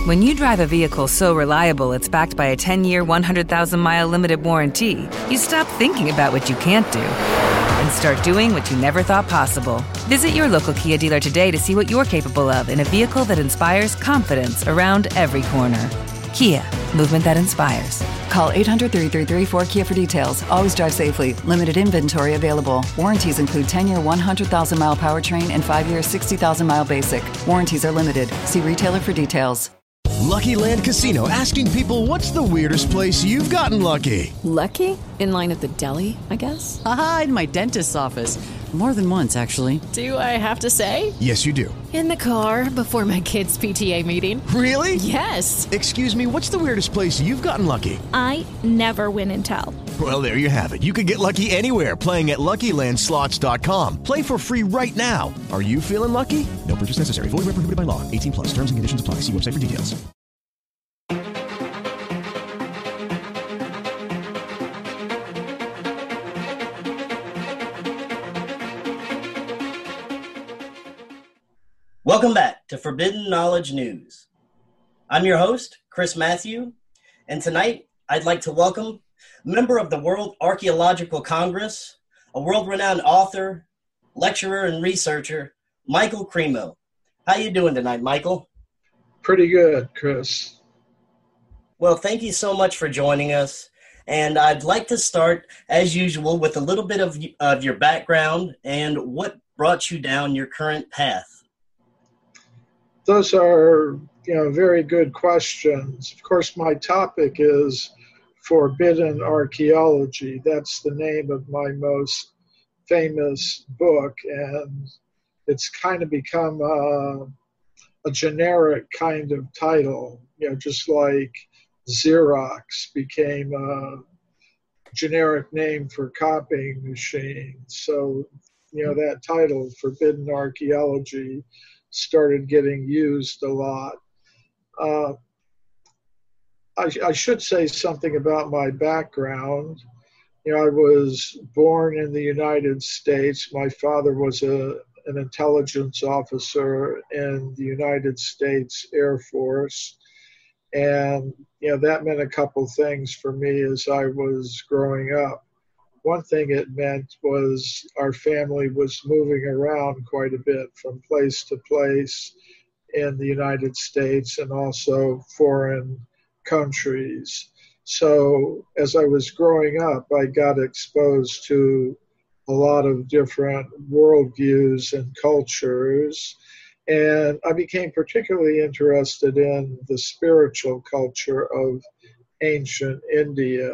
When you drive a vehicle so reliable it's backed by a 10-year, 100,000-mile limited warranty, you stop thinking about what you can't do and start doing what you never thought possible. Visit your local Kia dealer today to see what you're capable of in a vehicle that inspires confidence around every corner. Kia, movement that inspires. Call 800-333-4KIA for details. Always drive safely. Limited inventory available. Warranties include 10-year 100,000-mile powertrain and 5-year 60,000-mile basic. Warranties are limited. See retailer for details. Lucky Land Casino, asking people, what's the weirdest place you've gotten lucky? Lucky? In line at the deli, I guess? Aha, in my dentist's office. More than once, actually. Do I have to say? Yes, you do. In the car before my kids' PTA meeting. Really? Yes. Excuse me, what's the weirdest place you've gotten lucky? I never win and tell. Well, there you have it. You can get lucky anywhere, playing at LuckyLandSlots.com. Play for free right now. Are you feeling lucky? No purchase necessary. Void where prohibited by law. 18 plus. Terms and conditions apply. See website for details. Welcome back to Forbidden Knowledge News. I'm your host, Chris Matthew, and tonight I'd like to welcome a member of the World Archaeological Congress, a world-renowned author, lecturer, and researcher, Michael Cremo. How you doing tonight, Michael? Pretty good, Chris. Well, thank you so much for joining us, and I'd like to start, as usual, with a little bit of your background and what brought you down your current path. Those are, very good questions. Of course, my topic is Forbidden Archaeology. That's the name of my most famous book, and it's kind of become a generic kind of title, just like Xerox became a generic name for copying machines. So, that title, Forbidden Archaeology, started getting used a lot. I should say something about my background. I was born in the United States. My father was an intelligence officer in the United States Air Force. And, that meant a couple things for me as I was growing up. One thing it meant was our family was moving around quite a bit from place to place in the United States and also foreign countries. So as I was growing up, I got exposed to a lot of different worldviews and cultures. And I became particularly interested in the spiritual culture of ancient India,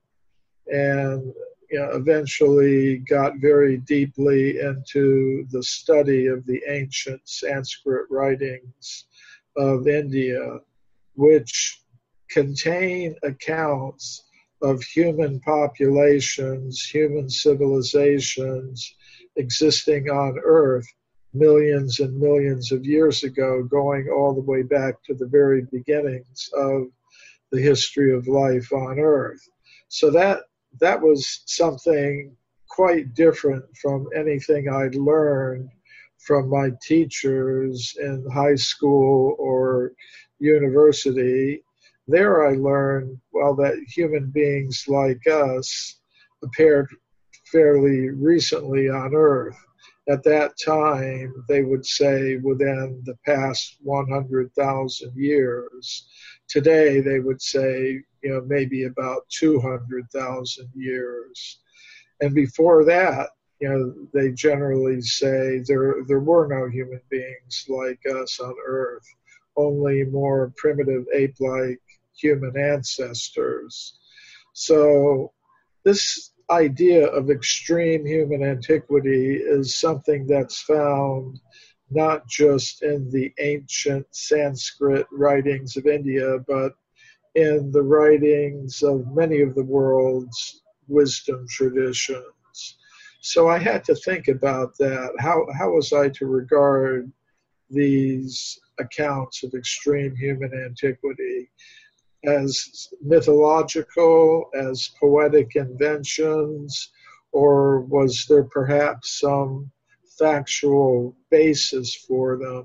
and eventually got very deeply into the study of the ancient Sanskrit writings of India, which contain accounts of human populations, human civilizations existing on Earth millions and millions of years ago, going all the way back to the very beginnings of the history of life on Earth. So that was something quite different from anything I'd learned from my teachers in high school or university. There I learned, that human beings like us appeared fairly recently on Earth. At that time, they would say within the past 100,000 years. Today, they would say, maybe about 200,000 years. And before that, they generally say there were no human beings like us on Earth, only more primitive ape-like human ancestors. So this idea of extreme human antiquity is something that's found not just in the ancient Sanskrit writings of India, but in the writings of many of the world's wisdom traditions. So I had to think about that. How was I to regard these accounts of extreme human antiquity? As mythological, as poetic inventions, or was there perhaps some factual basis for them?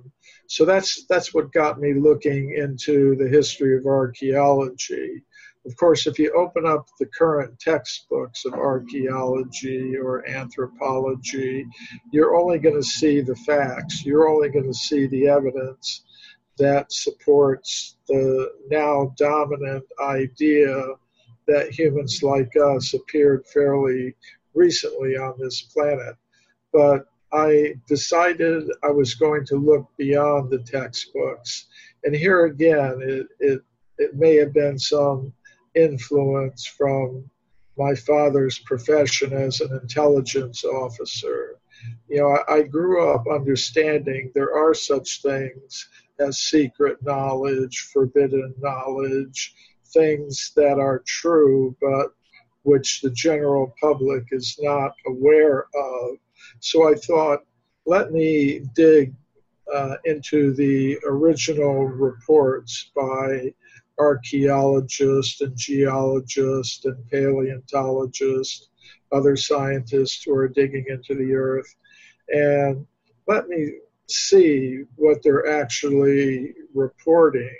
So that's what got me looking into the history of archaeology. Of course, if you open up the current textbooks of archaeology or anthropology, you're only going to see the facts. You're only going to see the evidence that supports the now dominant idea that humans like us appeared fairly recently on this planet. But I decided I was going to look beyond the textbooks. And here again, it may have been some influence from my father's profession as an intelligence officer. You know, I grew up understanding there are such things as secret knowledge, forbidden knowledge, things that are true, but which the general public is not aware of. So I thought, let me dig into the original reports by archaeologists and geologists and paleontologists, other scientists who are digging into the earth, and let me see what they're actually reporting.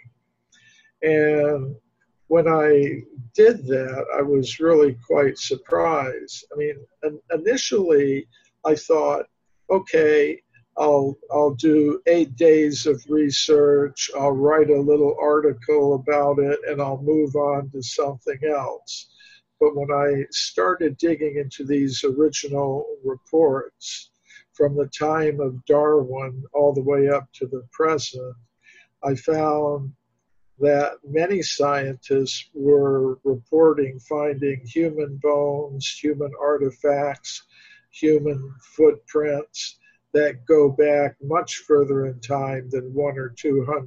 And when I did that, I was really quite surprised. I mean, initially I thought, okay, I'll do 8 days of research, I'll write a little article about it, and I'll move on to something else. But when I started digging into these original reports from the time of Darwin all the way up to the present, I found that many scientists were reporting finding human bones, human artifacts, human footprints that go back much further in time than 100,000 or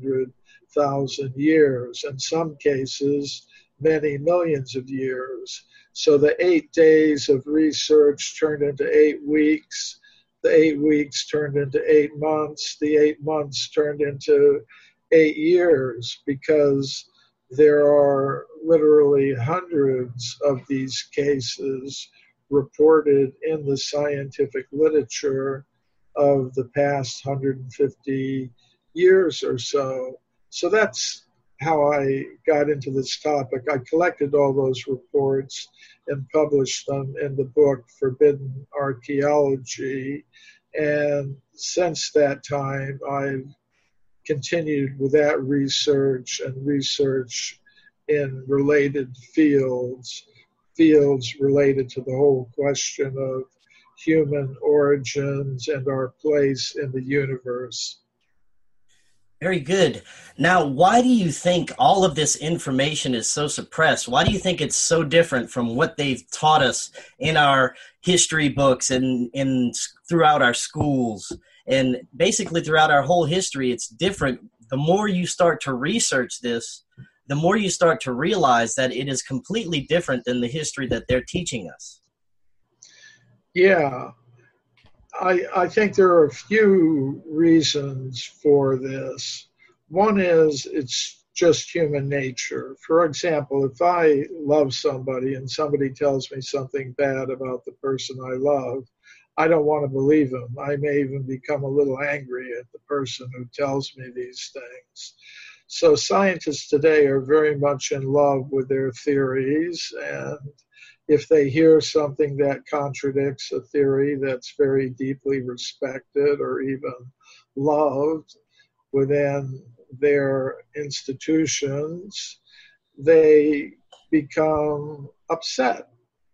200,000 years, in some cases, many millions of years. So the 8 days of research turned into 8 weeks. The 8 weeks turned into 8 months. The 8 months turned into 8 years, because there are literally hundreds of these cases reported in the scientific literature of the past 150 years or so. So that's how I got into this topic. I collected all those reports and published them in the book Forbidden Archaeology. And since that time, I've continued with that research and research in related fields related to the whole question of human origins and our place in the universe. Very good. Now, why do you think all of this information is so suppressed? Why do you think it's so different from what they've taught us in our history books and throughout our schools? And basically throughout our whole history, it's different. The more you start to research this, the more you start to realize that it is completely different than the history that they're teaching us. Yeah, I think there are a few reasons for this. One is it's just human nature. For example, if I love somebody and somebody tells me something bad about the person I love, I don't want to believe them. I may even become a little angry at the person who tells me these things. So scientists today are very much in love with their theories, and if they hear something that contradicts a theory that's very deeply respected or even loved within their institutions, they become upset.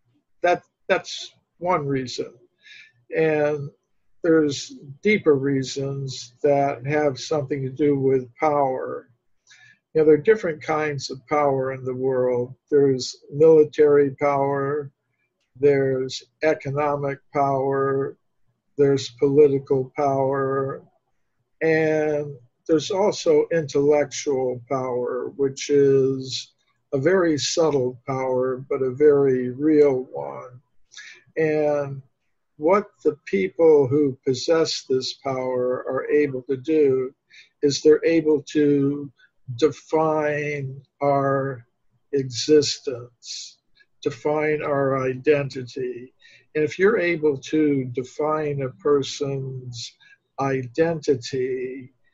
That's one reason. And there's deeper reasons that have something to do with power. You know, there are different kinds of power in the world. There's military power, there's economic power, there's political power, and there's also intellectual power, which is a very subtle power, but a very real one. And what the people who possess this power are able to do is they're able to define our existence, define our identity. And if you're able to define a person's identity,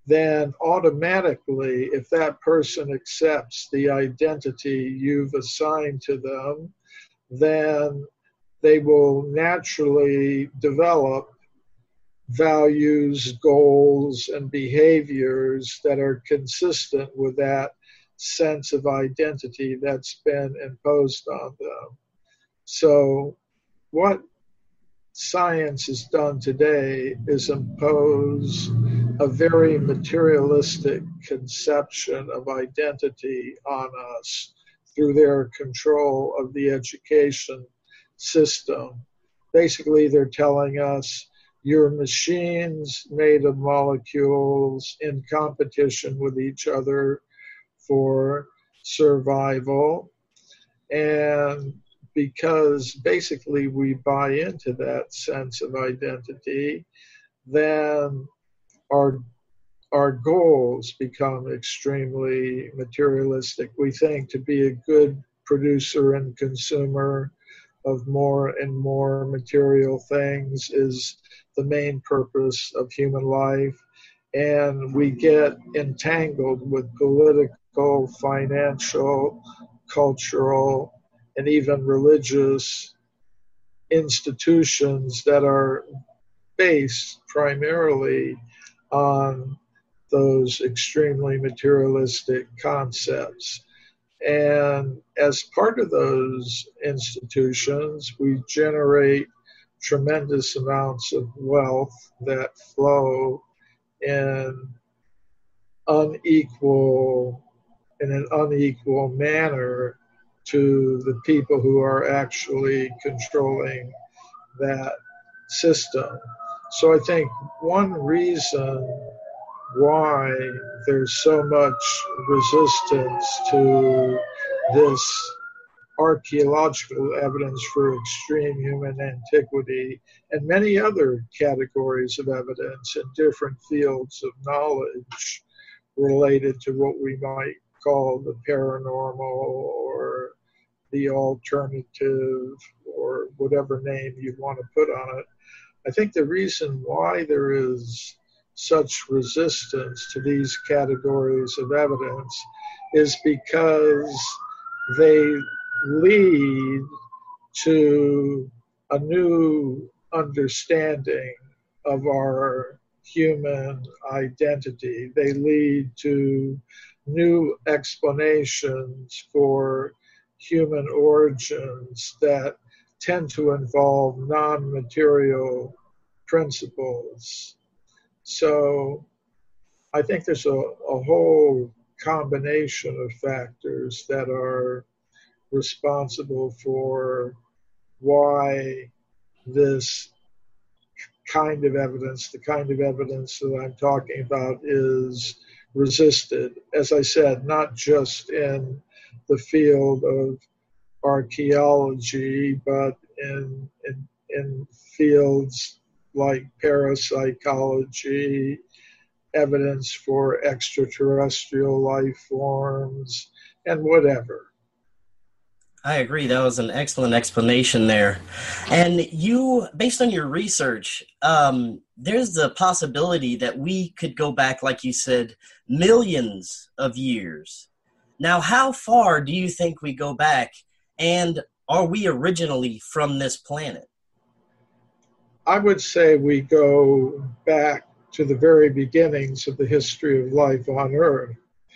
then automatically, if that person accepts the identity you've assigned to them, then they will naturally develop values, goals, and behaviors that are consistent with that sense of identity that's been imposed on them. So what science has done today is impose a very materialistic conception of identity on us through their control of the education system. Basically, they're telling us you're machines made of molecules in competition with each other for survival. And because basically we buy into that sense of identity, then our goals become extremely materialistic. We think to be a good producer and consumer of more and more material things is the main purpose of human life. And we get entangled with political, financial, cultural, and even religious institutions that are based primarily on those extremely materialistic concepts. And as part of those institutions, we generate tremendous amounts of wealth that flow in an unequal manner to the people who are actually controlling that system. So I think one reason why there's so much resistance to this archaeological evidence for extreme human antiquity and many other categories of evidence in different fields of knowledge related to what we might call the paranormal or the alternative or whatever name you want to put on it. I think the reason why there is such resistance to these categories of evidence is because they lead to a new understanding of our human identity. They lead to new explanations for human origins that tend to involve non-material principles. So I think there's a whole combination of factors that are responsible for why this kind of evidence, the kind of evidence that I'm talking about, is resisted. As I said, not just in the field of archaeology, but in fields like parapsychology, evidence for extraterrestrial life forms, and whatever. I agree. That was an excellent explanation there. And you, based on your research, there's the possibility that we could go back, like you said, millions of years. Now, how far do you think we go back? And are we originally from this planet? I would say we go back to the very beginnings of the history of life on Earth,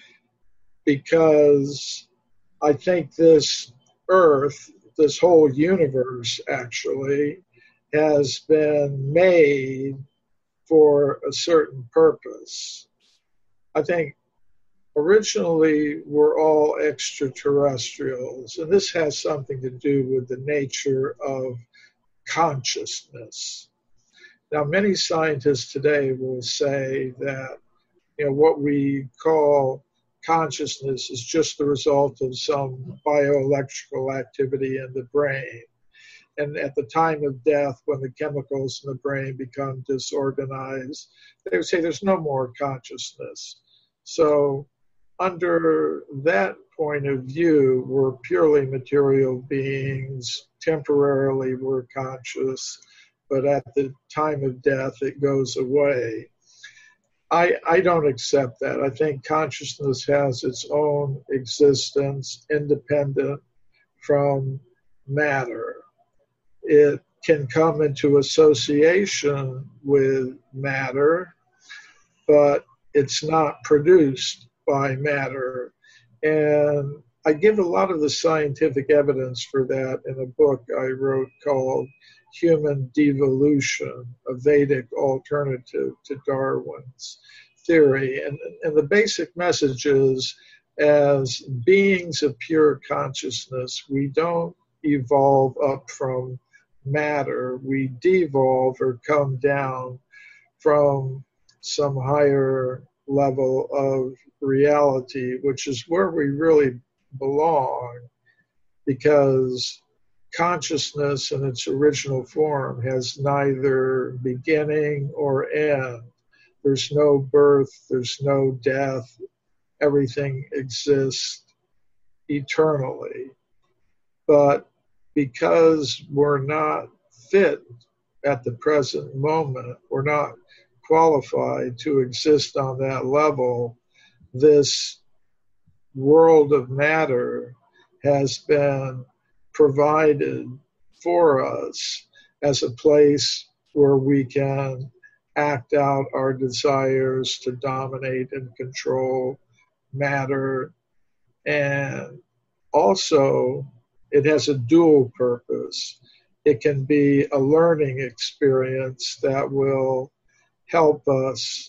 because I think this Earth, this whole universe actually, has been made for a certain purpose. I think originally we're all extraterrestrials, and this has something to do with the nature of consciousness. Now, many scientists today will say that, what we call consciousness is just the result of some bioelectrical activity in the brain. And at the time of death, when the chemicals in the brain become disorganized, they would say there's no more consciousness. So under that point of view, we're purely material beings. Temporarily, we're conscious, but at the time of death, it goes away. I don't accept that. I think consciousness has its own existence independent from matter. It can come into association with matter, but it's not produced by matter. And I give a lot of the scientific evidence for that in a book I wrote called Human Devolution, a Vedic alternative to Darwin's theory. And the basic message is, as beings of pure consciousness, we don't evolve up from matter. We devolve or come down from some higher level of reality, which is where we really belong, because consciousness in its original form has neither beginning or end. There's no birth, there's no death. Everything exists eternally. But because we're not fit at the present moment, we're not qualified to exist on that level, this world of matter has been provided for us as a place where we can act out our desires to dominate and control matter. And also, it has a dual purpose. It can be a learning experience that will help us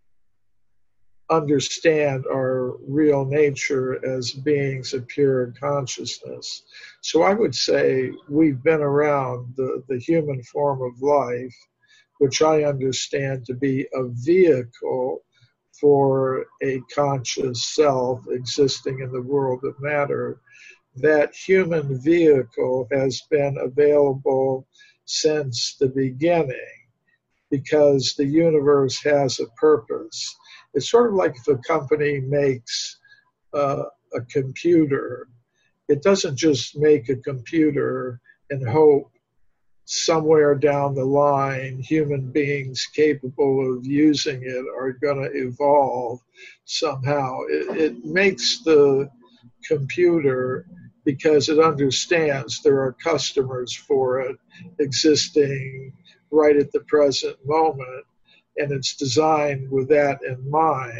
understand our real nature as beings of pure consciousness. So I would say we've been around the human form of life, which I understand to be a vehicle for a conscious self existing in the world of matter. That human vehicle has been available since the beginning because the universe has a purpose. It's sort of like if a company makes a computer. It doesn't just make a computer and hope somewhere down the line human beings capable of using it are going to evolve somehow. It makes the computer because it understands there are customers for it existing right at the present moment, and it's designed with that in mind.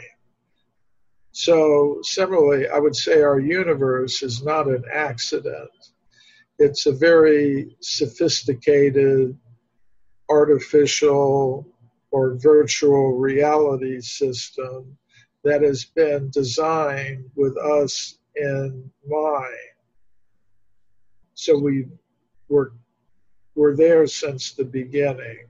So similarly, I would say our universe is not an accident. It's a very sophisticated artificial or virtual reality system that has been designed with us in mind. So we're there since the beginning.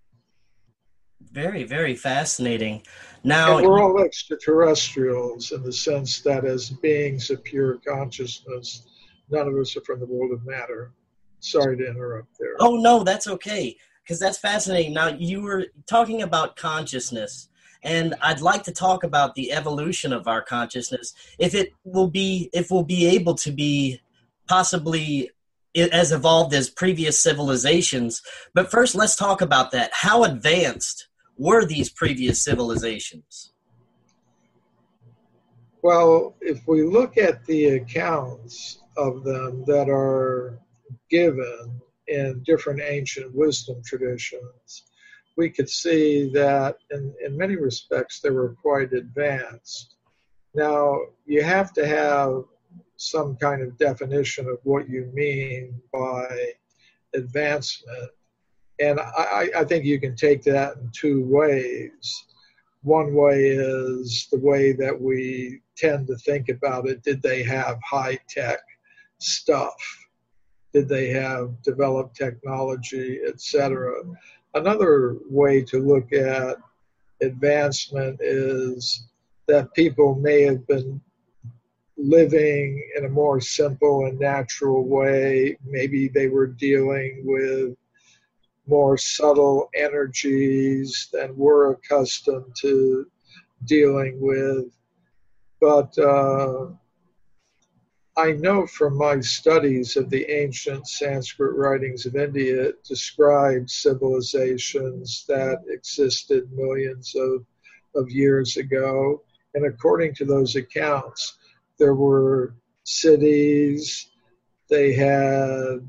Very, very fascinating. Now, and we're all extraterrestrials in the sense that as beings of pure consciousness, none of us are from the world of matter. Sorry to interrupt there. Oh, no, that's okay, because that's fascinating. Now, you were talking about consciousness, and I'd like to talk about the evolution of our consciousness, if we'll be able to be possibly as evolved as previous civilizations. But first, let's talk about that. How advanced were these previous civilizations? Well, if we look at the accounts of them that are given in different ancient wisdom traditions, we could see that in many respects they were quite advanced. Now, you have to have some kind of definition of what you mean by advancement. And I think you can take that in two ways. One way is the way that we tend to think about it. Did they have high-tech stuff? Did they have developed technology, etc.? Another way to look at advancement is that people may have been living in a more simple and natural way. Maybe they were dealing with more subtle energies than we're accustomed to dealing with. But I know from my studies of the ancient Sanskrit writings of India, it describes civilizations that existed millions of of years ago. And according to those accounts, there were cities, they had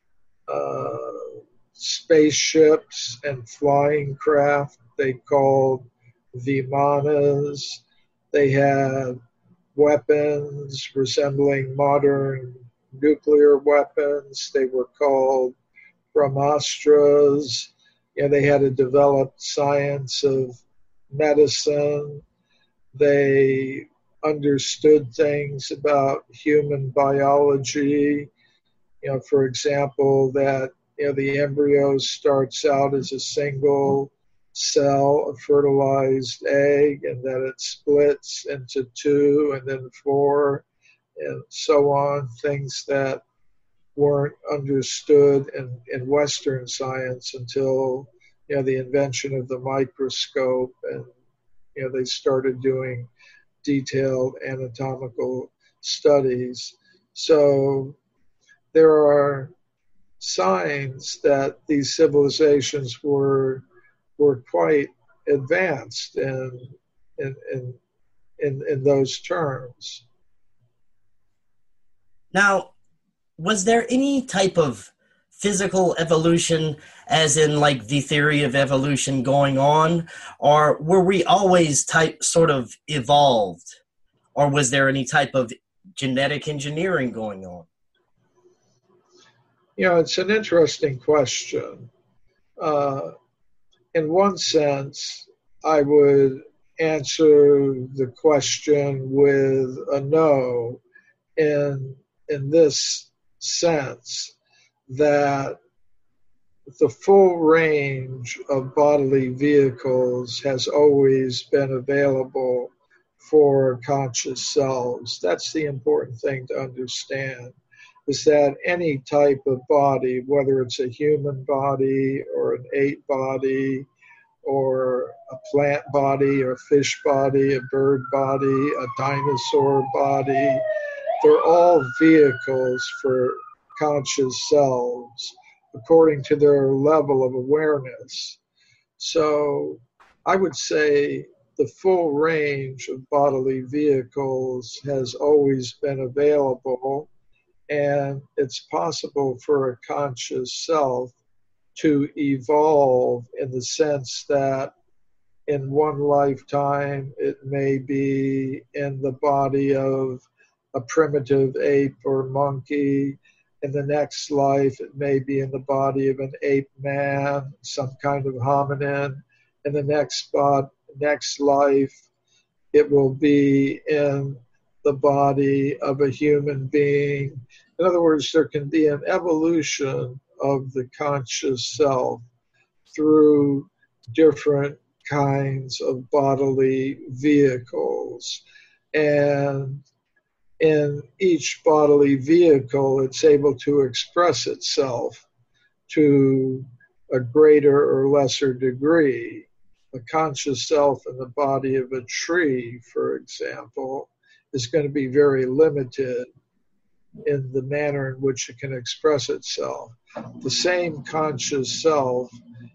spaceships and flying craft they called Vimanas. They had weapons resembling modern nuclear weapons. They were called Brahmastras. They had a developed science of medicine. They understood things about human biology. For example, that the embryo starts out as a single cell, a fertilized egg, and that it splits into 2 and then 4 and so on, things that weren't understood in Western science until the invention of the microscope, and they started doing detailed anatomical studies. So there are signs that these civilizations were quite advanced in those terms. Now, was there any type of physical evolution, as in like the theory of evolution going on, or were we always sort of evolved, or was there any type of genetic engineering going on? It's an interesting question. In one sense, I would answer the question with a no, in this sense that the full range of bodily vehicles has always been available for conscious selves. That's the important thing to understand, is that any type of body, whether it's a human body or an ape body or a plant body or a fish body, a bird body, a dinosaur body, they're all vehicles for conscious selves according to their level of awareness. So I would say the full range of bodily vehicles has always been available, and it's possible for a conscious self to evolve in the sense that in one lifetime it may be in the body of a primitive ape or monkey. In the next life, it may be in the body of an ape man, some kind of hominin. In the next life, it will be in the body of a human being. In other words, there can be an evolution of the conscious self through different kinds of bodily vehicles. And in each bodily vehicle, it's able to express itself to a greater or lesser degree. A conscious self in the body of a tree, for example, is going to be very limited in the manner in which it can express itself. The same conscious self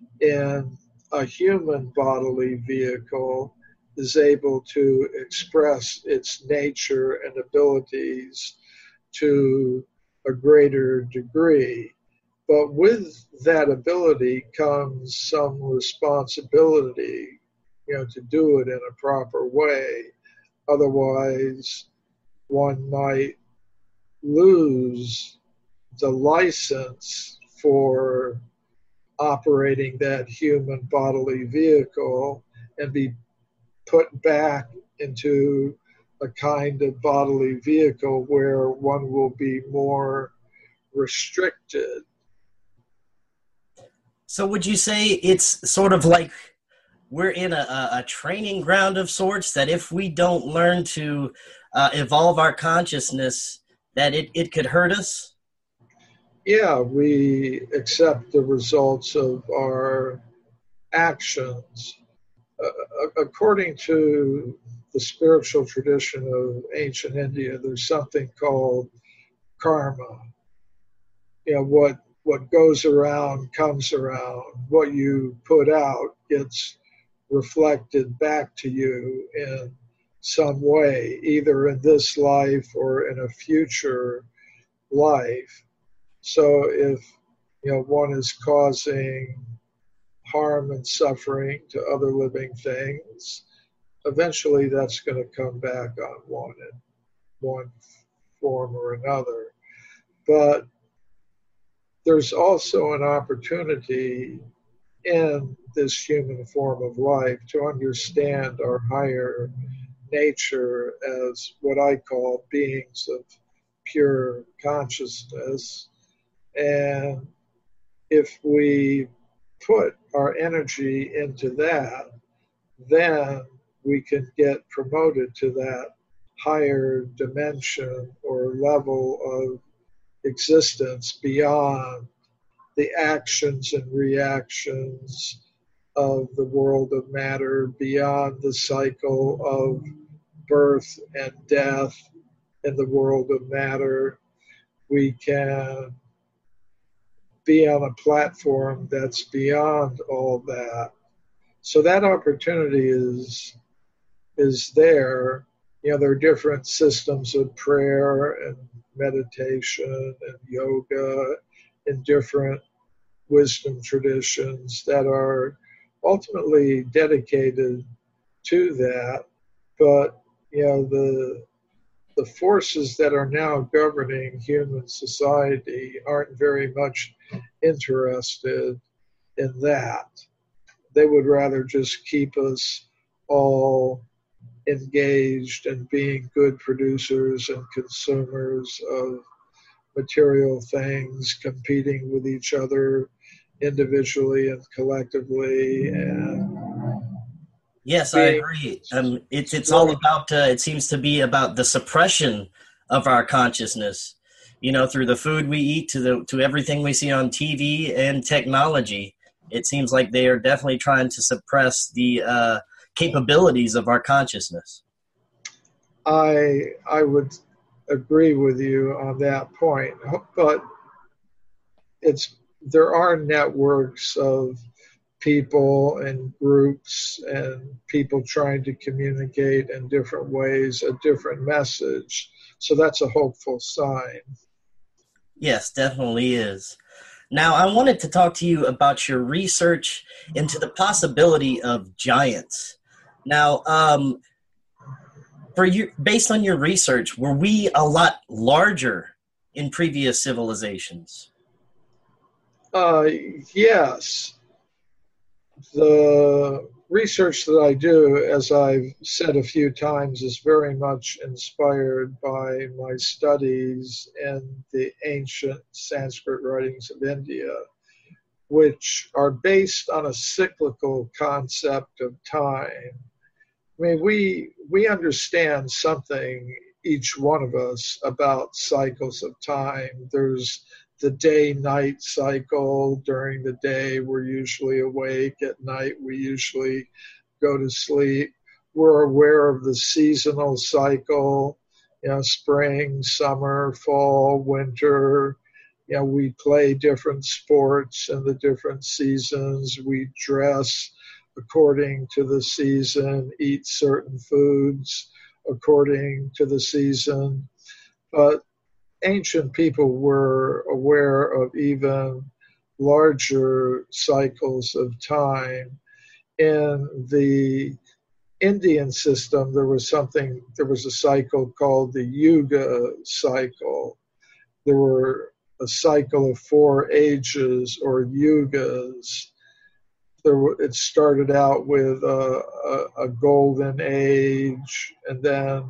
in a human bodily vehicle is able to express its nature and abilities to a greater degree. But with that ability comes some responsibility, to do it in a proper way. Otherwise, one might lose the license for operating that human bodily vehicle and be put back into a kind of bodily vehicle where one will be more restricted. So would you say it's sort of like we're in a training ground of sorts, that if we don't learn to evolve our consciousness, that it could hurt us? Yeah, we accept the results of our actions. According to the spiritual tradition of ancient India, there's something called karma. What goes around comes around. What you put out gets reflected back to you in some way, either in this life or in a future life. So if one is causing harm and suffering to other living things, eventually that's going to come back on one in one form or another. But there's also an opportunity in this human form of life to understand our higher nature as what I call beings of pure consciousness. And if we put our energy into that, then we can get promoted to that higher dimension or level of existence beyond the actions and reactions of the world of matter, beyond the cycle of birth and death in the world of matter. We can be on a platform that's beyond all that. So that opportunity is there. There are different systems of prayer and meditation and yoga in different wisdom traditions that are ultimately dedicated to that. But the forces that are now governing human society aren't very much interested in that. They would rather just keep us all engaged in being good producers and consumers of material things, competing with each other individually and collectively. And yes, I agree. It's all about, it seems to be about the suppression of our consciousness, through the food we eat to everything we see on TV and technology. It seems like they are definitely trying to suppress the capabilities of our consciousness. I would agree with you on that point, but there are networks of people and groups and people trying to communicate in different ways a different message. So that's a hopeful sign. Yes, definitely is. Now, I wanted to talk to you about your research into the possibility of giants. Now, based on your research, were we a lot larger in previous civilizations? Yes. The research that I do, as I've said a few times, is very much inspired by my studies in the ancient Sanskrit writings of India, which are based on a cyclical concept of time. I mean, we understand something, each one of us, about cycles of time. There's the day-night cycle. During the day, we're usually awake. At night, we usually go to sleep. We're aware of the seasonal cycle, spring, summer, fall, winter. We play different sports in the different seasons. We dress according to the season, eat certain foods according to the season. But ancient people were aware of even larger cycles of time. In the Indian system, there was a cycle called the Yuga cycle. There were a cycle of 4 ages or yugas. It started out with a golden age, and then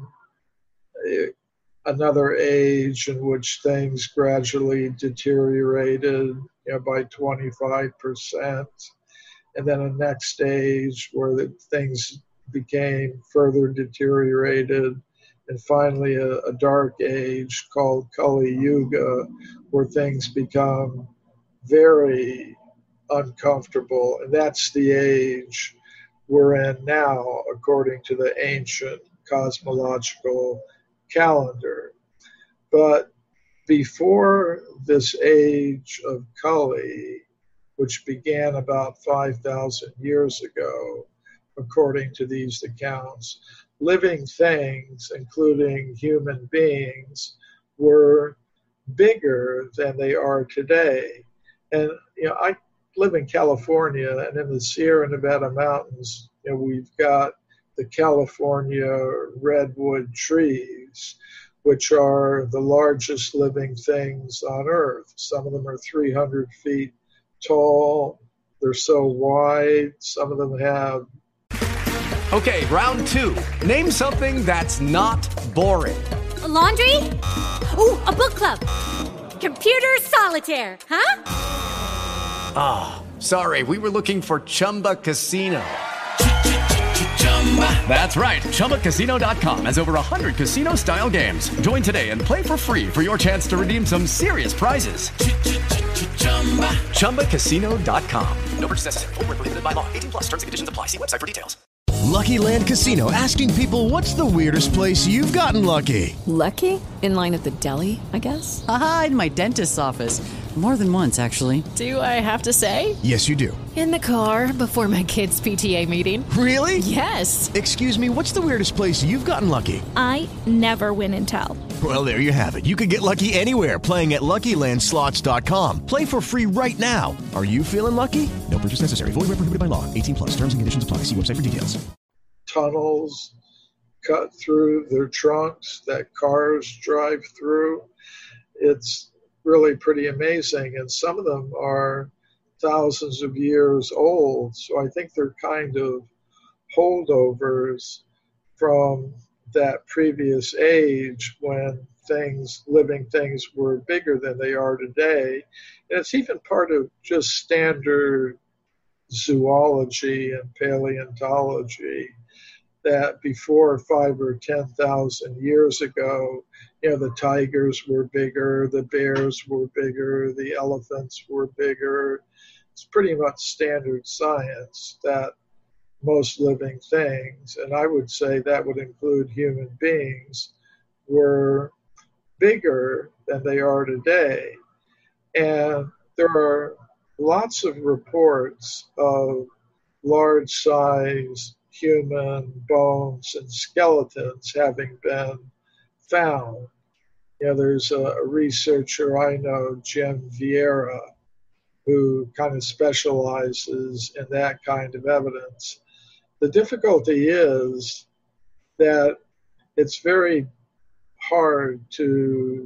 another age in which things gradually deteriorated by 25%, and then a next age where things became further deteriorated, and finally a dark age called Kali Yuga, where things become very uncomfortable. And that's the age we're in now, according to the ancient cosmological calendar. But before this age of Kali, which began about 5,000 years ago, according to these accounts, living things, including human beings, were bigger than they are today. And I live in California, and in the Sierra Nevada mountains, we've got the California redwood trees, which are the largest living things on Earth. Some of them are 300 feet tall. They're so wide. Some of them have. Okay, round two. Name something that's not boring. A laundry? Ooh, a book club. Computer solitaire, huh? Ah, oh, sorry. We were looking for Chumba Casino. That's right. ChumbaCasino.com has over 100 casino-style games. Join today and play for free for your chance to redeem some serious prizes. ChumbaCasino.com. No purchase necessary. Void where prohibited by law. 18+ terms and conditions apply. See website for details. Lucky Land Casino, asking people, what's the weirdest place you've gotten lucky? Lucky? In line at the deli, I guess? Aha, in my dentist's office. More than once, actually. Do I have to say? Yes, you do. In the car before my kids' PTA meeting. Really? Yes. Excuse me, what's the weirdest place you've gotten lucky? I never win and tell. Well, there you have it. You can get lucky anywhere, playing at LuckyLandSlots.com. Play for free right now. Are you feeling lucky? No purchase necessary. Void where prohibited by law. 18+. Terms and conditions apply. See website for details. Tunnels cut through their trunks that cars drive through. It's really pretty amazing, and some of them are thousands of years old, so I think they're kind of holdovers from that previous age when living things were bigger than they are today. And it's even part of just standard zoology and paleontology that before 5,000 or 10,000 years ago, the tigers were bigger, the bears were bigger, the elephants were bigger. It's pretty much standard science that most living things, and I would say that would include human beings, were bigger than they are today. And there are lots of reports of large-size human bones and skeletons having been found. There's a researcher I know, Jim Vieira, who kind of specializes in that kind of evidence. The difficulty is that it's very hard to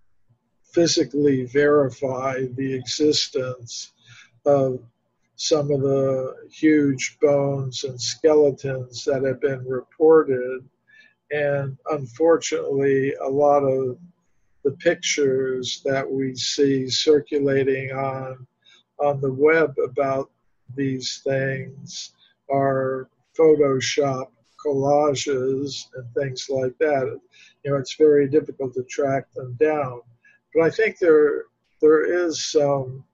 physically verify the existence of some of the huge bones and skeletons that have been reported. And unfortunately, a lot of the pictures that we see circulating on the web about these things are Photoshop collages and things like that. It's very difficult to track them down. But I think there is some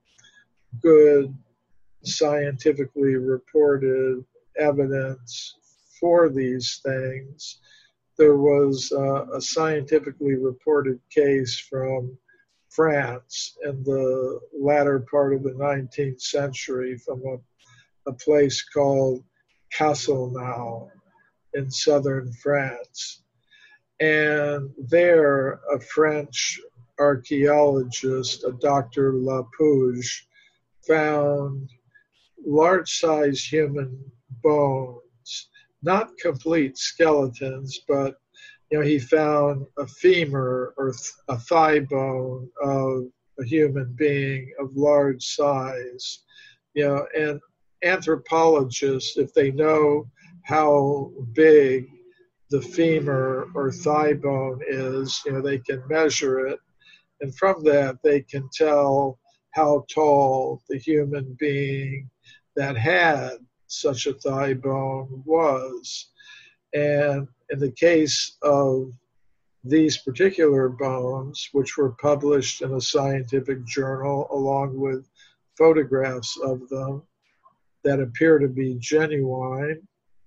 good scientifically reported evidence for these things. There was a scientifically reported case from France in the latter part of the 19th century from a place called Castelnau in southern France. And there, a French archaeologist, a Dr. Lapouge, found large-sized human bones, not complete skeletons, but he found a femur or a thigh bone of a human being of large size. And anthropologists, if they know how big the femur or thigh bone is, they can measure it, and from that they can tell how tall the human being that had such a thigh bone was. And in the case of these particular bones, which were published in a scientific journal along with photographs of them that appear to be genuine,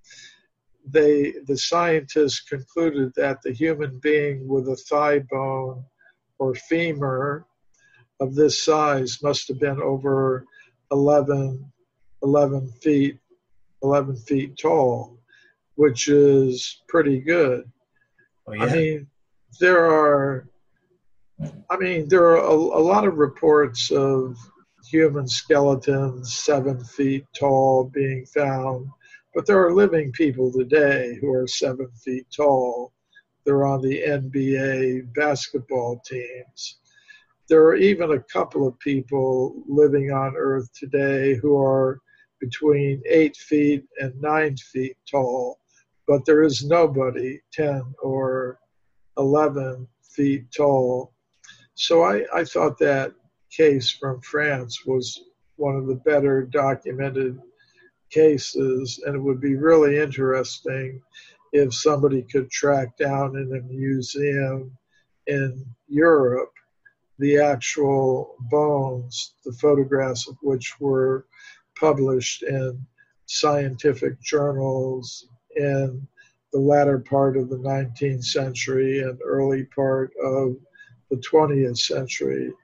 the scientists concluded that the human being with a thigh bone or femur of this size must have been over 11 feet 11 feet tall, which is pretty good. Oh, yeah. I mean, there are a lot of reports of human skeletons 7 feet tall being found, but there are living people today who are 7 feet tall. They're on the NBA basketball teams. There are even a couple of people living on Earth today who are between 8 feet and 9 feet tall, but there is nobody 10 or 11 feet tall. So I thought that case from France was one of the better documented cases, and it would be really interesting if somebody could track down in a museum in Europe the actual bones, the photographs of which were published in scientific journals in the latter part of the 19th century and early part of the 20th century.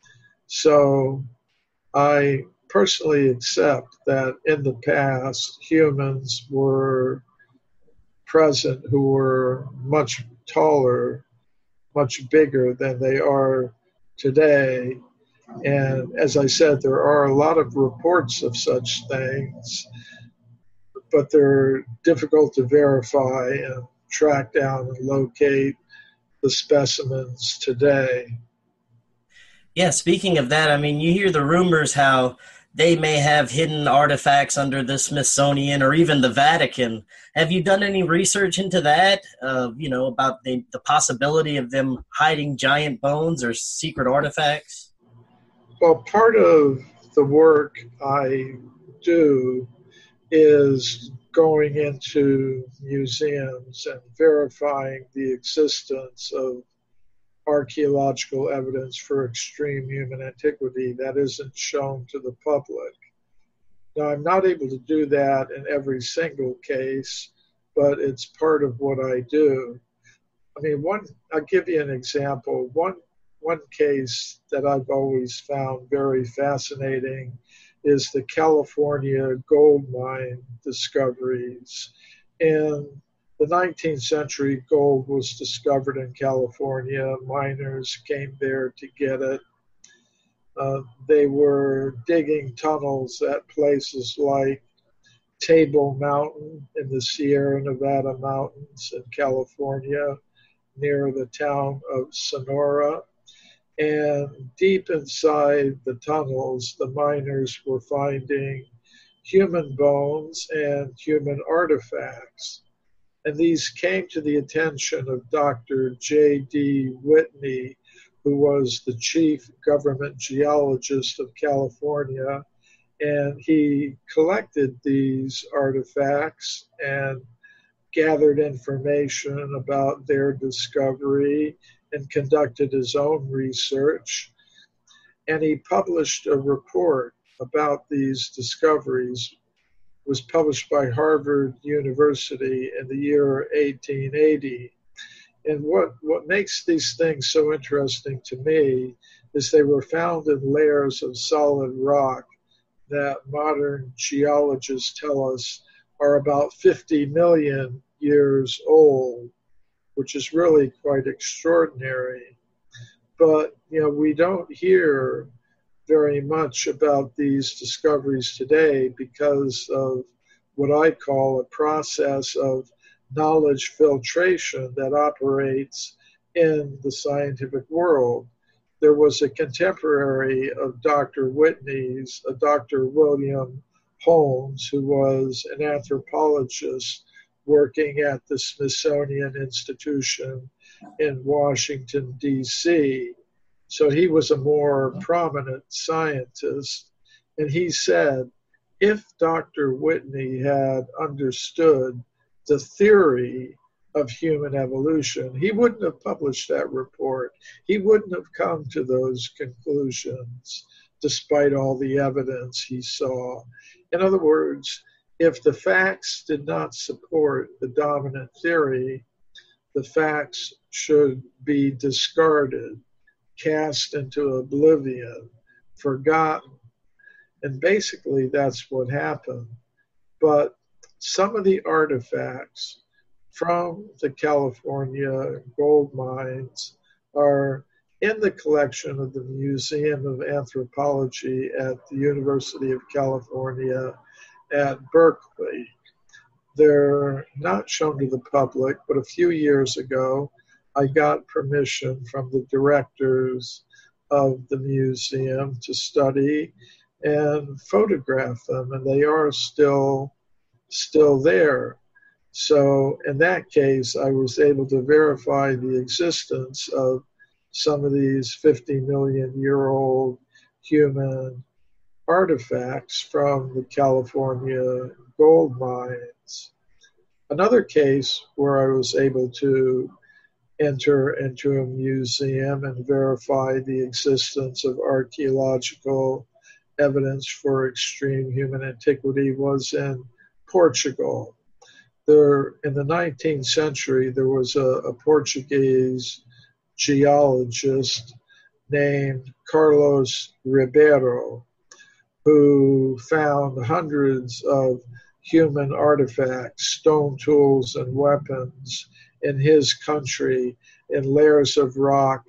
So I personally accept that in the past, humans were present who were much taller, much bigger than they are today. And as I said, there are a lot of reports of such things, but they're difficult to verify and track down and locate the specimens today. Yeah, speaking of that, I mean, you hear the rumors how they may have hidden artifacts under the Smithsonian or even the Vatican. Have you done any research into that, about the possibility of them hiding giant bones or secret artifacts? Well, part of the work I do is going into museums and verifying the existence of archaeological evidence for extreme human antiquity that isn't shown to the public. Now, I'm not able to do that in every single case, but it's part of what I do. I mean, I'll give you an example. One case that I've always found very fascinating is the California gold mine discoveries. In the 19th century, gold was discovered in California. Miners came there to get it. They were digging tunnels at places like Table Mountain in the Sierra Nevada mountains in California, near the town of Sonora. And deep inside the tunnels, the miners were finding human bones and human artifacts. And these came to the attention of Dr. J.D. Whitney, who was the chief government geologist of California. And he collected these artifacts and gathered information about their discovery and conducted his own research. And he published a report about these discoveries. It was published by Harvard University in the year 1880. And what makes these things so interesting to me is they were found in layers of solid rock that modern geologists tell us are about 50 million years old, which is really quite extraordinary. But, we don't hear very much about these discoveries today because of what I call a process of knowledge filtration that operates in the scientific world. There was a contemporary of Dr. Whitney's, a Dr. William Holmes, who was an anthropologist working at the Smithsonian Institution in Washington, D.C. So he was a more prominent scientist. And he said, if Dr. Whitney had understood the theory of human evolution, he wouldn't have published that report. He wouldn't have come to those conclusions, despite all the evidence he saw. In other words, if the facts did not support the dominant theory, the facts should be discarded, cast into oblivion, forgotten. And basically that's what happened. But some of the artifacts from the California gold mines are in the collection of the Museum of Anthropology at the University of California at Berkeley. They're not shown to the public, but a few years ago, I got permission from the directors of the museum to study and photograph them, and they are still there. So in that case, I was able to verify the existence of some of these 50 million year old human artifacts from the California gold mines. Another case where I was able to enter into a museum and verify the existence of archaeological evidence for extreme human antiquity was in Portugal. In the 19th century, there was a Portuguese geologist named Carlos Ribeiro who found hundreds of human artifacts, stone tools, and weapons in his country in layers of rock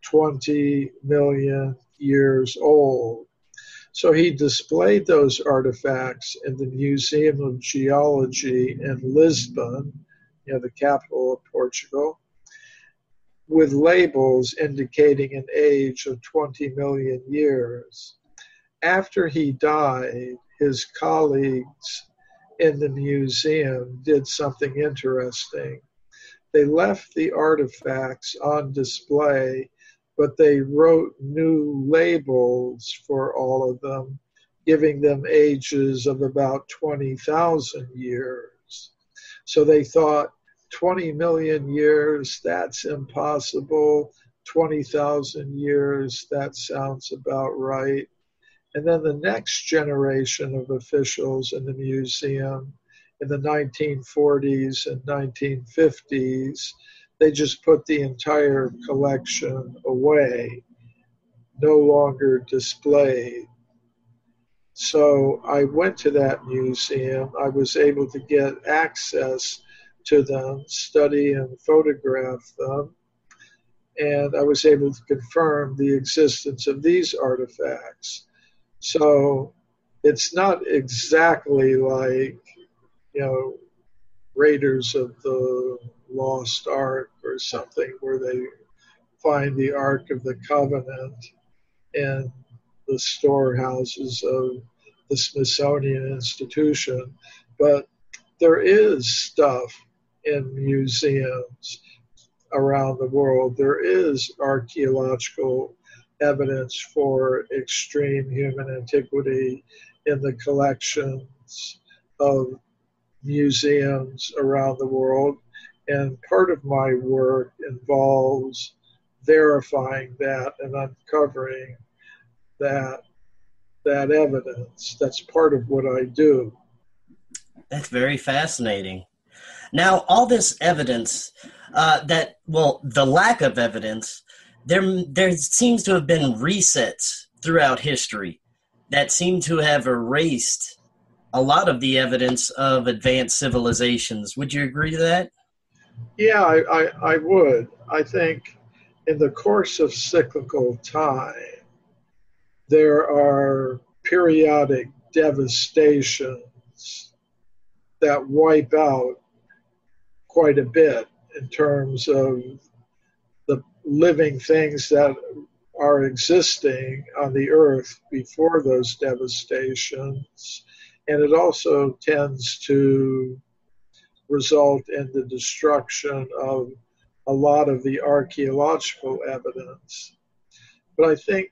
20 million years old. So he displayed those artifacts in the Museum of Geology in Lisbon, the capital of Portugal, with labels indicating an age of 20 million years. After he died, his colleagues in the museum did something interesting. They left the artifacts on display, but they wrote new labels for all of them, giving them ages of about 20,000 years. So they thought, 20 million years, that's impossible. 20,000 years, that sounds about right. And then the next generation of officials in the museum in the 1940s and 1950s, they just put the entire collection away, no longer displayed. So I went to that museum. I was able to get access to them, study and photograph them, and I was able to confirm the existence of these artifacts. So it's not exactly like, Raiders of the Lost Ark or something where they find the Ark of the Covenant in the storehouses of the Smithsonian Institution, but there is stuff in museums around the world. There is archaeological evidence for extreme human antiquity in the collections of museums around the world. And part of my work involves verifying that and uncovering that evidence. That's part of what I do. That's very fascinating. Now, all this evidence, the lack of evidence, there seems to have been resets throughout history that seem to have erased a lot of the evidence of advanced civilizations. Would you agree to that? Yeah, I would. I think in the course of cyclical time, there are periodic devastations that wipe out quite a bit in terms of the living things that are existing on the earth before those devastations. And it also tends to result in the destruction of a lot of the archaeological evidence. But I think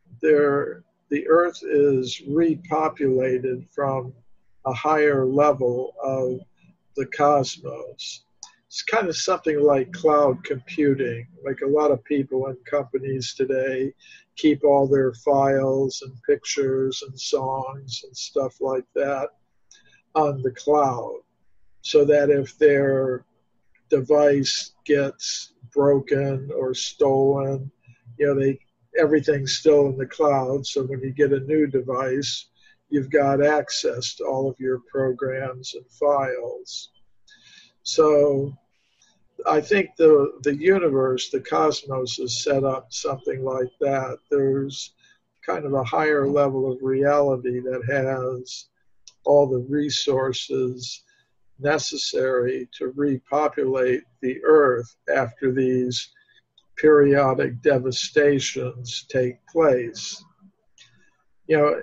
the earth is repopulated from a higher level of the cosmos. It's kind of something like cloud computing. Like a lot of people and companies today keep all their files and pictures and songs and stuff like that on the cloud, so that if their device gets broken or stolen, everything's still in the cloud. So when you get a new device, you've got access to all of your programs and files. So I think the universe, the cosmos, is set up something like that. There's kind of a higher level of reality that has all the resources necessary to repopulate the earth after these periodic devastations take place. In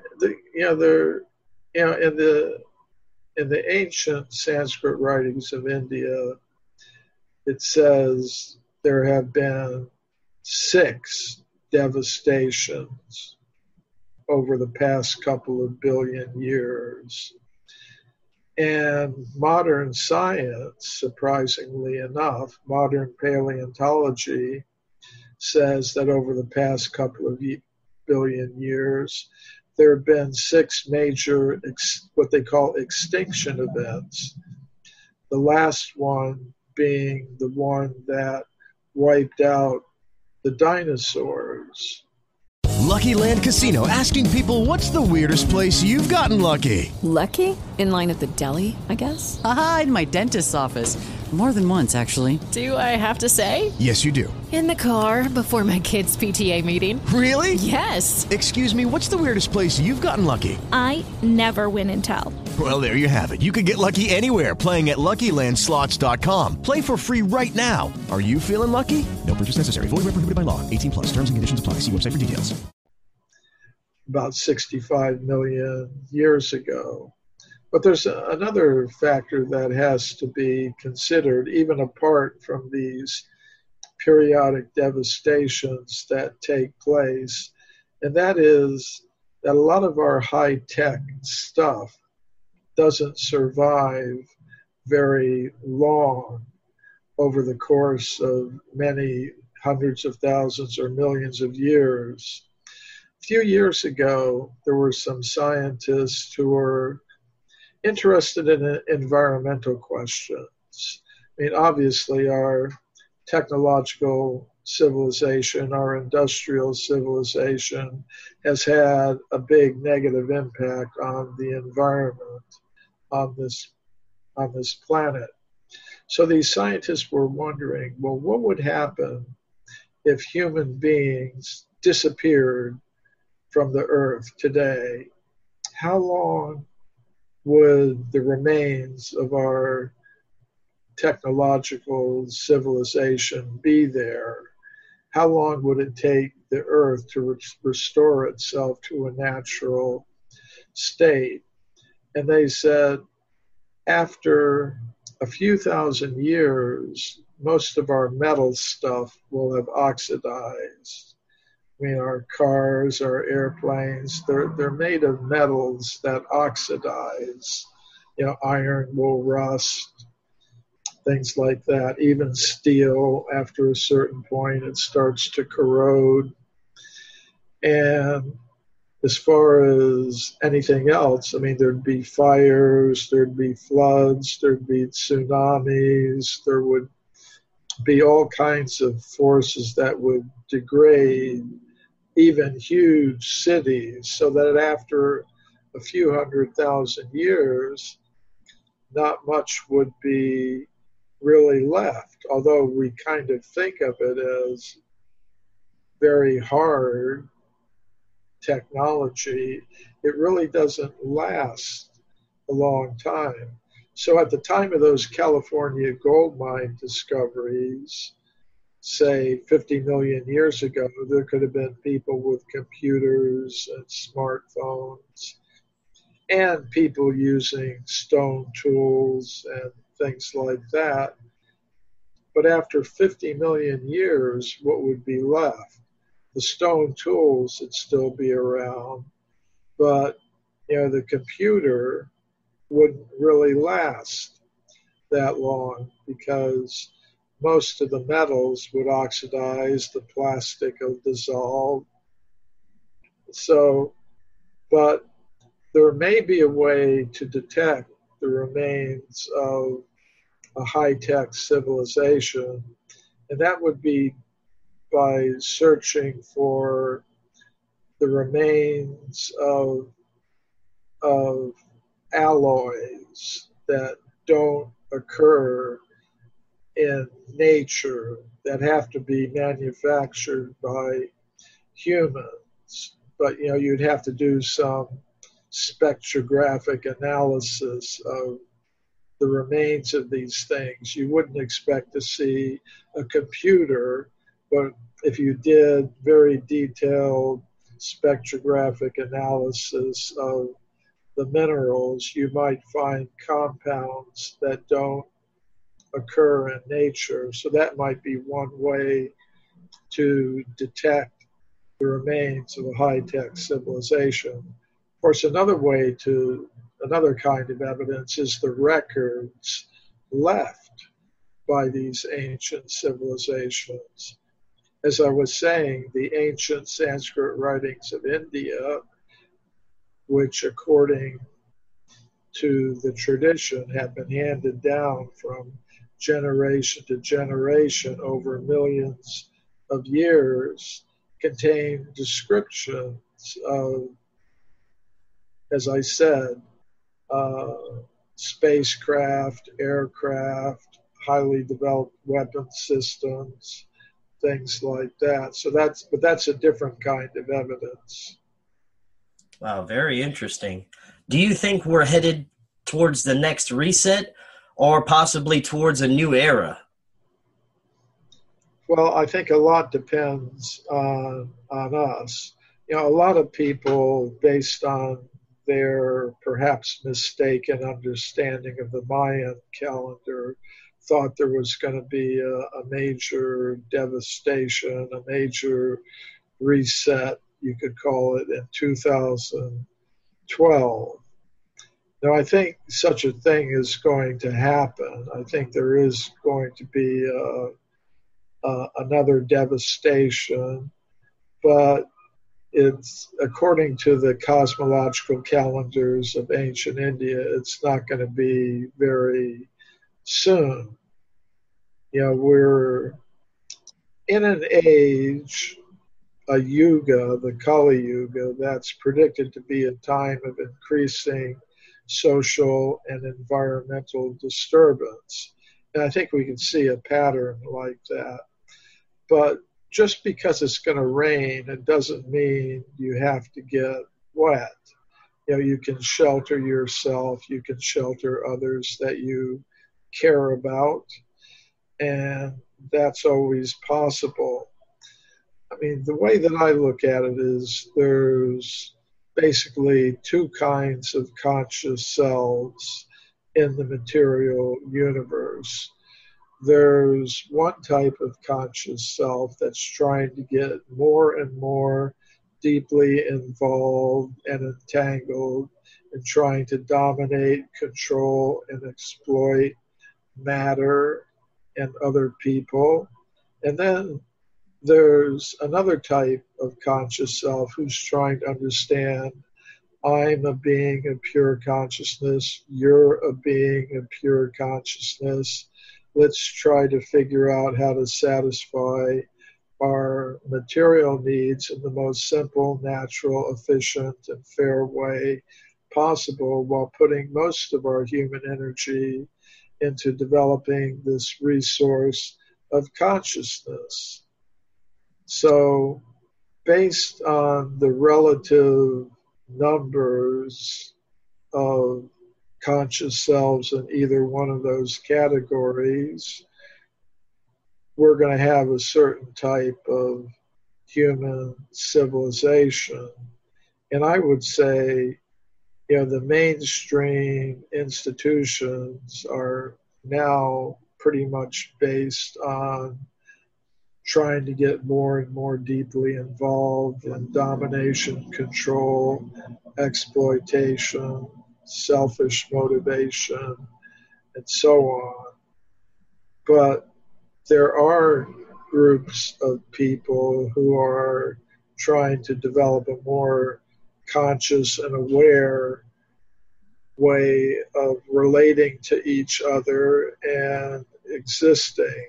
the ancient Sanskrit writings of India, it says there have been 6 devastations over the past couple of billion years. And modern science, surprisingly enough, modern paleontology says that over the past couple of billion years, there have been 6 major, what they call extinction events. The last one being the one that wiped out the dinosaurs. Lucky Land Casino, asking people, what's the weirdest place you've gotten lucky? Lucky? In line at the deli, I guess? Aha, in my dentist's office. More than once, actually. Do I have to say? Yes, you do. In the car before my kids' PTA meeting. Really? Yes. Excuse me, what's the weirdest place you've gotten lucky? I never win and tell. Well, there you have it. You can get lucky anywhere, playing at LuckyLandSlots.com. Play for free right now. Are you feeling lucky? No purchase necessary. Void where prohibited by law. 18+. Terms and conditions apply. See website for details. About 65 million years ago. But there's another factor that has to be considered, even apart from these periodic devastations that take place, and that is that a lot of our high-tech stuff doesn't survive very long over the course of many hundreds of thousands or millions of years. A few years ago, there were some scientists who were interested in environmental questions. I mean, obviously, our technological civilization, our industrial civilization, has had a big negative impact on the environment on this planet. So these scientists were wondering, well, what would happen if human beings disappeared from the earth today? How long would the remains of our technological civilization be there? How long would it take the earth to restore itself to a natural state? And they said, after a few thousand years, most of our metal stuff will have oxidized. I mean, our cars, our airplanes, they're made of metals that oxidize. Iron will rust, things like that. Even steel, after a certain point, it starts to corrode. And as far as anything else, I mean, there'd be fires, there'd be floods, there'd be tsunamis, there would be all kinds of forces that would degrade even huge cities, so that after a few 100,000 years, not much would be really left. Although we kind of think of it as very hard technology, it really doesn't last a long time. So at the time of those California gold mine discoveries, say 50 million years ago, there could have been people with computers and smartphones and people using stone tools and things like that. But after 50 million years, what would be left? The stone tools would still be around, but the computer wouldn't really last that long because most of the metals would oxidize, the plastic will dissolve. So, but there may be a way to detect the remains of a high-tech civilization, and that would be by searching for the remains of of alloys that don't occur in nature, that have to be manufactured by humans. But, you'd have to do some spectrographic analysis of the remains of these things. You wouldn't expect to see a computer, but if you did very detailed spectrographic analysis of the minerals, you might find compounds that don't occur in nature. So that might be one way to detect the remains of a high-tech civilization. Of course, another kind of evidence is the records left by these ancient civilizations. As I was saying, the ancient Sanskrit writings of India, which according to the tradition have been handed down from generation to generation over millions of years, contain descriptions of, as I said, spacecraft, aircraft, highly developed weapon systems, things like that. So that's a different kind of evidence. Wow, very interesting. Do you think we're headed towards the next reset or possibly towards a new era? Well, I think a lot depends on us. A lot of people, based on their perhaps mistaken understanding of the Mayan calendar, thought there was going to be a major devastation, a major reset, you could call it, in 2012. Now, I think such a thing is going to happen. I think there is going to be another devastation, but it's, according to the cosmological calendars of ancient India, it's not going to be very soon. We're in an age, a yuga, the Kali Yuga, that's predicted to be a time of increasing social and environmental disturbance. And I think we can see a pattern like that. But just because it's going to rain, it doesn't mean you have to get wet. You can shelter yourself, you can shelter others that you care about, and that's always possible. I mean, the way that I look at it is there's basically two kinds of conscious selves in the material universe. There's one type of conscious self that's trying to get more and more deeply involved and entangled in trying to dominate, control, and exploit matter and other people. And then there's another type of conscious self who's trying to understand, I'm a being of pure consciousness, you're a being of pure consciousness. Let's try to figure out how to satisfy our material needs in the most simple, natural, efficient, and fair way possible, while putting most of our human energy into developing this resource of consciousness. So, based on the relative numbers of conscious selves in either one of those categories, we're going to have a certain type of human civilization. And I would say, the mainstream institutions are now pretty much based on trying to get more and more deeply involved in domination, control, exploitation, selfish motivation, and so on. But there are groups of people who are trying to develop a more conscious and aware way of relating to each other and existing.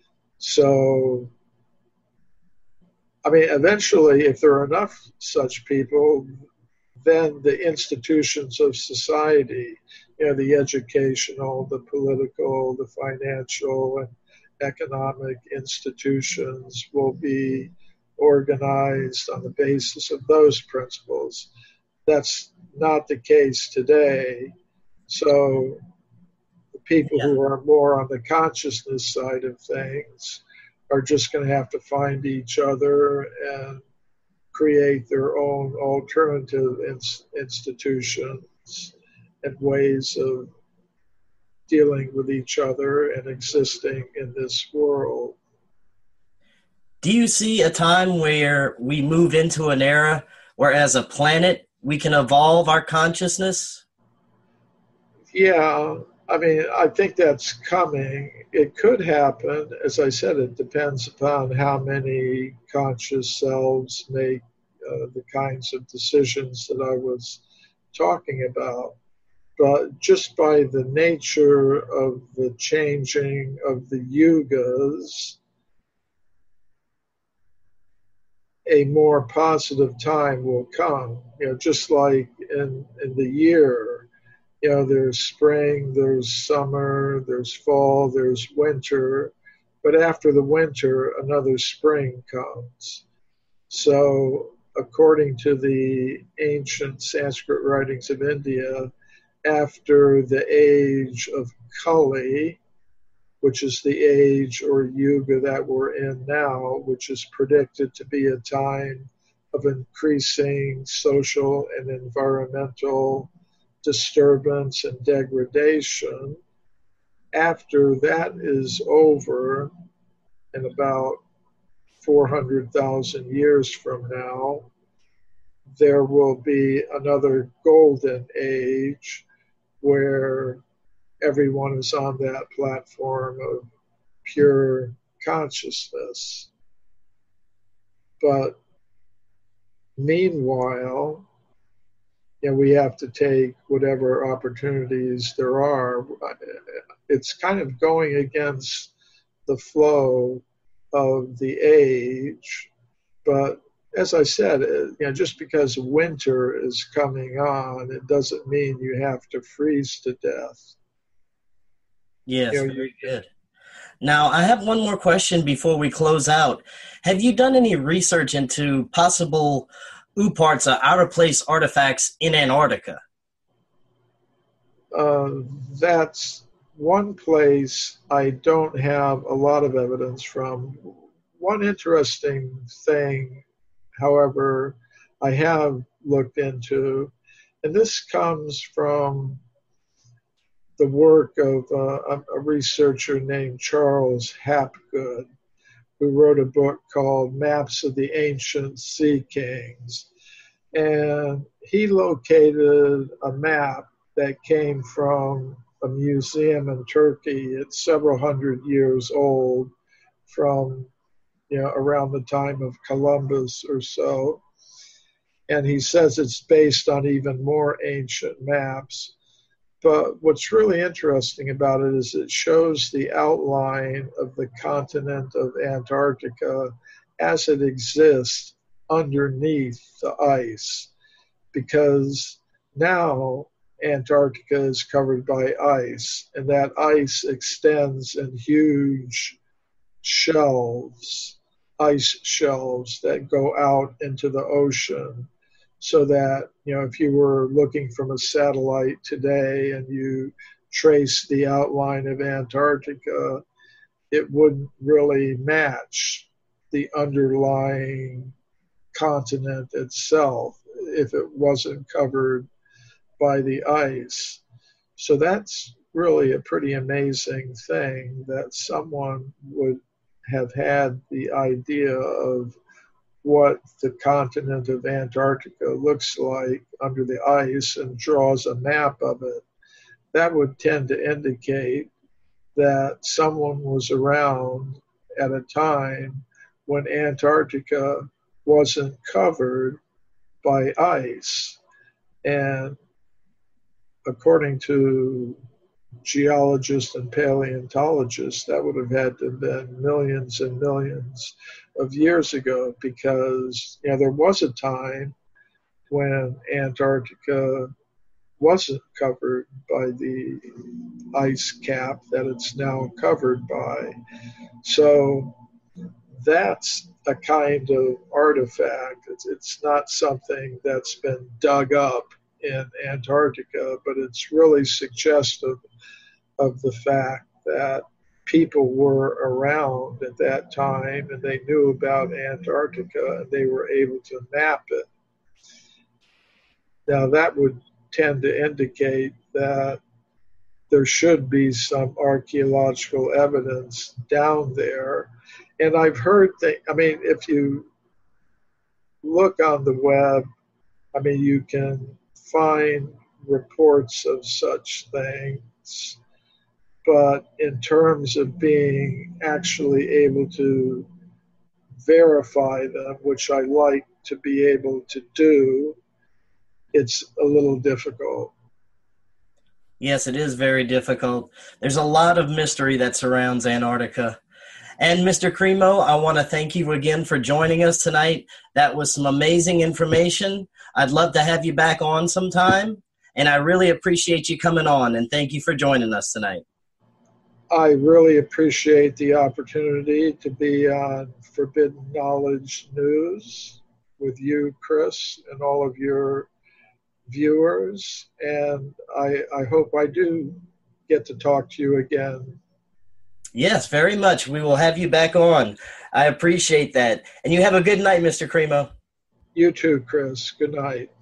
So, I mean, eventually, if there are enough such people, then the institutions of society, the educational, the political, the financial, and economic institutions will be organized on the basis of those principles. That's not the case today. So the people who are more on the consciousness side of things are just going to have to find each other and create their own alternative institutions and ways of dealing with each other and existing in this world. Do you see a time where we move into an era where as a planet we can evolve our consciousness? Yeah, I mean, I think that's coming. It could happen. As I said, it depends upon how many conscious selves make the kinds of decisions that I was talking about. But just by the nature of the changing of the yugas, a more positive time will come. Just like in the year, there's spring, there's summer, there's fall, there's winter, but after the winter, another spring comes. So according to the ancient Sanskrit writings of India, after the age of Kali, which is the age or yuga that we're in now, which is predicted to be a time of increasing social and environmental disturbance and degradation. After that is over, in about 400,000 years from now, there will be another golden age where everyone is on that platform of pure consciousness. But meanwhile, we have to take whatever opportunities there are. It's kind of going against the flow of the age, but as I said, just because winter is coming on, it doesn't mean you have to freeze to death. Yes, very good. Now, I have one more question before we close out. Have you done any research into possible UPARTs, outer place artifacts in Antarctica? That's one place I don't have a lot of evidence from. One interesting thing, however, I have looked into, and this comes from the work of a researcher named Charles Hapgood, who wrote a book called Maps of the Ancient Sea Kings. And he located a map that came from a museum in Turkey. It's several hundred years old, from around the time of Columbus or so. And he says it's based on even more ancient maps. But what's really interesting about it is it shows the outline of the continent of Antarctica as it exists underneath the ice, because now Antarctica is covered by ice, and that ice extends in huge shelves, ice shelves that go out into the ocean. So that, if you were looking from a satellite today and you trace the outline of Antarctica, it wouldn't really match the underlying continent itself if it wasn't covered by the ice. So that's really a pretty amazing thing, that someone would have had the idea of what the continent of Antarctica looks like under the ice and draws a map of it. That would tend to indicate that someone was around at a time when Antarctica wasn't covered by ice. And according to geologists and paleontologists, that would have had to have been millions and millions of years ago, because there was a time when Antarctica wasn't covered by the ice cap that it's now covered by. So that's a kind of artifact. It's not something that's been dug up in Antarctica, but it's really suggestive of the fact that people were around at that time and they knew about Antarctica and they were able to map it. Now that would tend to indicate that there should be some archaeological evidence down there. And I've heard that, if you look on the web, you can find reports of such things. But in terms of being actually able to verify them, which I like to be able to do, it's a little difficult. Yes, it is very difficult. There's a lot of mystery that surrounds Antarctica. And Mr. Cremo, I want to thank you again for joining us tonight. That was some amazing information. I'd love to have you back on sometime. And I really appreciate you coming on, and thank you for joining us tonight. I really appreciate the opportunity to be on Forbidden Knowledge News with you, Chris, and all of your viewers. And I hope I do get to talk to you again. Yes, very much. We will have you back on. I appreciate that. And you have a good night, Mr. Cremo. You too, Chris. Good night.